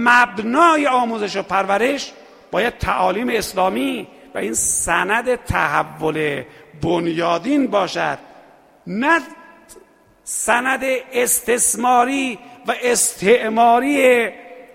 مبنای آموزش و پرورش باید تعالیم اسلامی و این سند تحول بنیادین باشد، نه سند استثماری و استعماری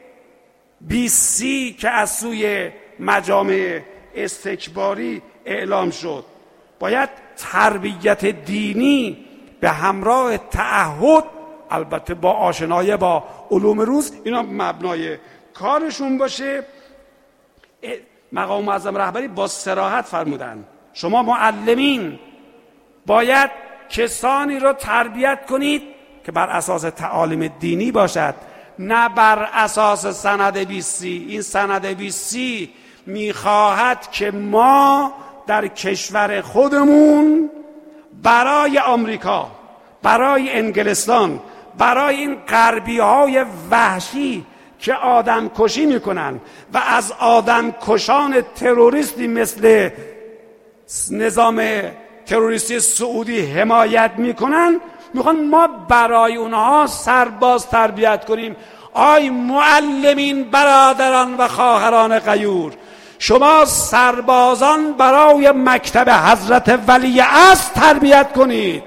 بیسی که از سوی مجامع استکباری اعلام شد. باید تربیت دینی به همراه تعهد، البته با آشنایی با علوم روز، اینا مبنای کارشون باشه. مقام معظم رهبری با صراحت فرمودن شما معلمین باید کسانی رو تربیت کنید که بر اساس تعالیم دینی باشد، نه بر اساس سند 20. این سند 20 میخواهد که ما در کشور خودمون برای آمریکا، برای انگلستان، برای این غربی‌های وحشی که آدم کشی میکنن و از آدم کشان تروریستی مثل نظام تروریستی سعودی حمایت میکنن، میخوان ما برای اونها سرباز تربیت کنیم. آی معلمین برادران و خواهران غیور، شما سربازان برای مکتب حضرت ولی عصر تربیت کنید،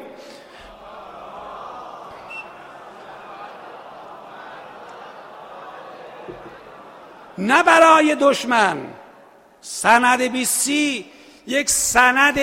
نه برای دشمن. سند 20 یک سند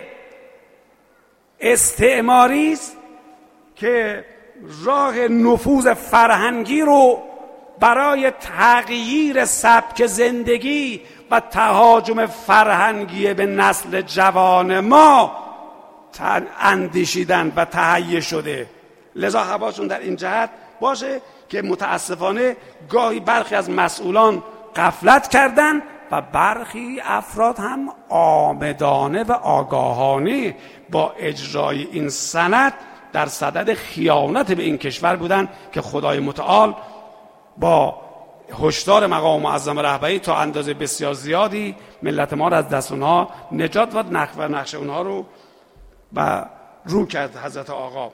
استعماری است که راه نفوذ فرهنگی رو برای تغییر سبک زندگی و تهاجم فرهنگی به نسل جوان ما اندیشیدن و تهیه شده. لذا حواسشون در این جهت باشه که متاسفانه گاهی برخی از مسئولان غفلت کردن و برخی افراد هم آمدانه و آگاهانه با اجرای این سند در صدد خیانت به این کشور بودن که خدای متعال با هشدار مقام معظم رهبری تا اندازه بسیار زیادی ملت ما را از دست اونها نجات و نقش اونها رو رو کرد حضرت آقا.